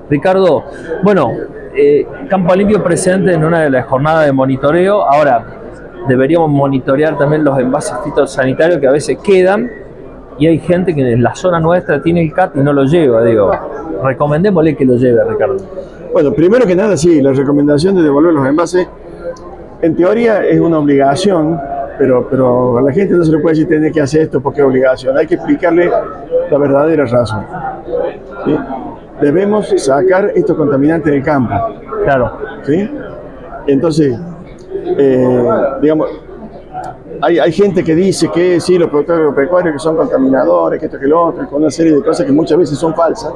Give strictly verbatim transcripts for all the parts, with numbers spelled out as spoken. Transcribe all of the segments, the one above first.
Ricardo, bueno, eh, Campo Limpio presente en una de las jornadas de monitoreo. Ahora, deberíamos monitorear también los envases fitosanitarios que a veces quedan y hay gente que en la zona nuestra tiene el C A T y no lo lleva. Digo, recomendémosle que lo lleve, Ricardo. Bueno, primero que nada, sí, la recomendación de devolver los envases, en teoría es una obligación, pero, pero a la gente no se le puede decir tener que hacer esto porque es obligación. Hay que explicarle la verdadera razón, ¿sí? Debemos sacar estos contaminantes del campo. Claro. ¿Sí? Entonces, eh, digamos, hay, hay gente que dice que sí, los productores agropecuarios que son contaminadores, que esto que lo otro, con una serie de cosas que muchas veces son falsas,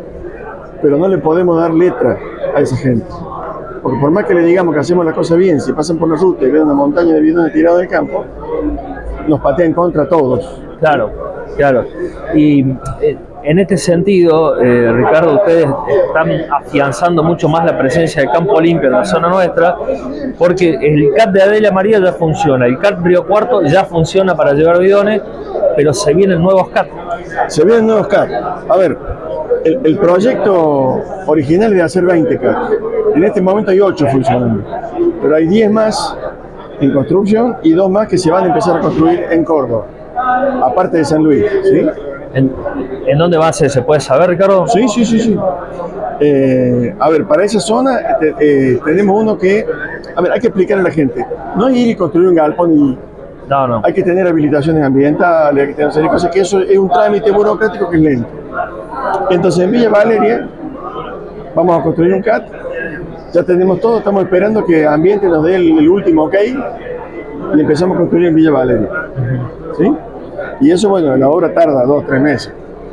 pero no le podemos dar letra a esa gente. Porque por más que le digamos que hacemos las cosas bien, si pasan por la ruta y ven una montaña de bidones tirados del campo, nos patean contra todos. Claro, claro. Y eh, en este sentido, eh, Ricardo, ustedes están afianzando mucho más la presencia de Campo Limpio en la zona nuestra, porque el C A T de Adela María ya funciona, el C A T Río Cuarto ya funciona para llevar bidones, pero se vienen nuevos C A T. Se vienen nuevos C A T. A ver, el, el proyecto original es de hacer veinte C A T. En este momento hay ocho funcionando, pero hay diez más en construcción y dos más que se van a empezar a construir en Córdoba, aparte de San Luis, ¿sí? ¿En, ¿En dónde va a ser? ¿Se puede saber, Ricardo? Sí, sí, sí, sí. Eh, a ver, para esa zona te, eh, tenemos uno que, a ver, hay que explicarle a la gente, no es ir y construir un galpón y no, no. Hay que tener habilitaciones ambientales, hay que tener serie de cosas, que eso es un trámite burocrático que es lento. Entonces en Villa Valeria vamos a construir un C A T, ya tenemos todo, estamos esperando que Ambiente nos dé el, el último ok y empezamos a construir en Villa Valeria. ¿Sí? Y eso, bueno, la obra tarda dos, tres meses.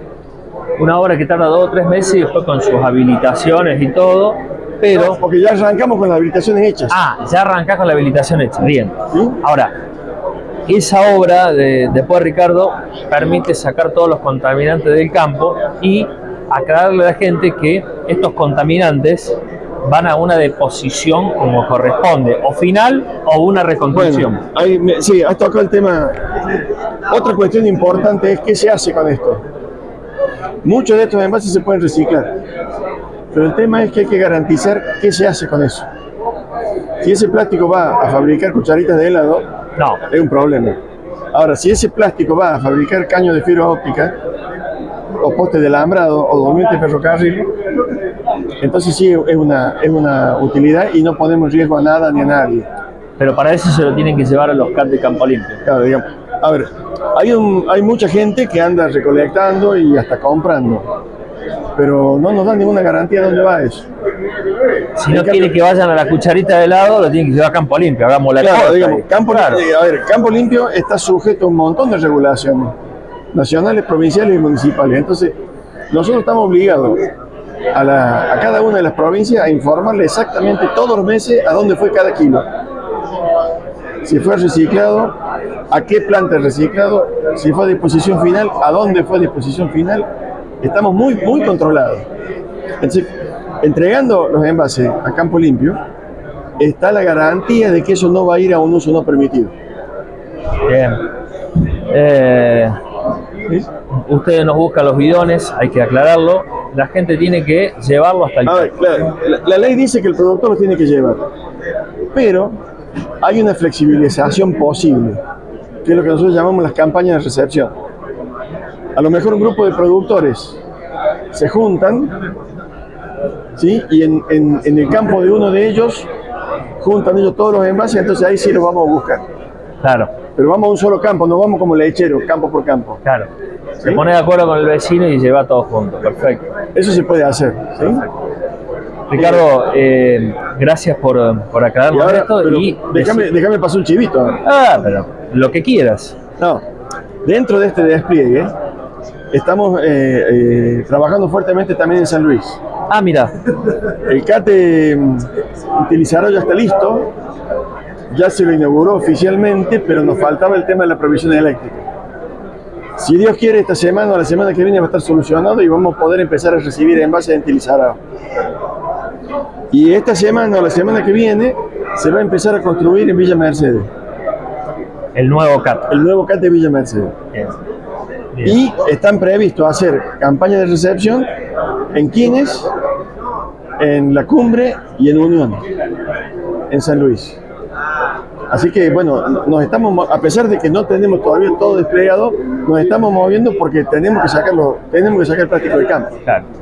Una obra que tarda dos o tres meses y después con sus habilitaciones y todo, pero... No, porque ya arrancamos con las habilitaciones hechas. Ah, ya arrancás con la habilitación hecha, bien. ¿Sí? Ahora, esa obra de, después, Ricardo, permite sacar todos los contaminantes del campo y aclararle a la gente que estos contaminantes van a una deposición como corresponde, o final o una reconstrucción. Bueno, ahí me, sí, has tocado el tema. Otra cuestión importante es qué se hace con esto. Muchos de estos envases se pueden reciclar, pero el tema es que hay que garantizar qué se hace con eso. Si ese plástico va a fabricar cucharitas de helado, no, es un problema. Ahora, si ese plástico va a fabricar caños de fibra óptica, o postes de alambrado, o durmientes de ferrocarril, entonces sí es una, es una utilidad y no ponemos riesgo a nada ni a nadie. Pero para eso se lo tienen que llevar a los C A T de Campo Limpio. Claro, digamos. A ver, hay, un, hay mucha gente que anda recolectando y hasta comprando, pero no nos dan ninguna garantía de dónde va eso. Si no quiere que vayan a la cucharita de helado, lo tienen que llevar a Campo Limpio, hagamos la claro, cosa. digamos, Campo, claro. A ver, Campo Limpio está sujeto a un montón de regulaciones, nacionales, provinciales y municipales. Entonces, nosotros estamos obligados a, la, a cada una de las provincias a informarle exactamente todos los meses a dónde fue cada kilo. Si fue reciclado, a qué planta reciclado, si fue a disposición final, a dónde fue a disposición final. Estamos muy, muy controlados. Entonces, entregando los envases a Campo Limpio, está la garantía de que eso no va a ir a un uso no permitido. Bien. Eh, ¿Sí? Ustedes nos buscan los bidones, hay que aclararlo. La gente tiene que llevarlo hasta el... A ver, claro, la, la ley dice que el productor los tiene que llevar, pero hay una flexibilización posible, que es lo que nosotros llamamos las campañas de recepción. A lo mejor un grupo de productores se juntan, ¿sí? Y en, en, en el campo de uno de ellos juntan ellos todos los envases, entonces ahí sí los vamos a buscar. Claro. Pero vamos a un solo campo, no vamos como lecheros, campo por campo. Claro. ¿Sí? Se pone de acuerdo con el vecino y lleva todo junto. Perfecto. Eso se puede hacer, ¿sí? Ricardo, eh, gracias por, por aclararnos esto. Y déjame, déjame pasar un chivito. Ahora. Ah, pero lo que quieras. No, dentro de este despliegue estamos eh, eh, trabajando fuertemente también en San Luis. Ah, mira. El C A T utilizará ya está listo, ya se lo inauguró oficialmente, pero nos faltaba el tema de la provisión eléctrica. Si Dios quiere, esta semana o la semana que viene va a estar solucionado y vamos a poder empezar a recibir envases en Tilizarao. Y esta semana o la semana que viene se va a empezar a construir en Villa Mercedes. El nuevo C A T. El nuevo C A T de Villa Mercedes. Bien. Bien. Y están previstos hacer campañas de recepción en Quines en La Cumbre y en Unión, en San Luis. Así que bueno, nos estamos, a pesar de que no tenemos todavía todo desplegado, nos estamos moviendo porque tenemos que sacarlo, tenemos que sacar el plástico de campo. Claro.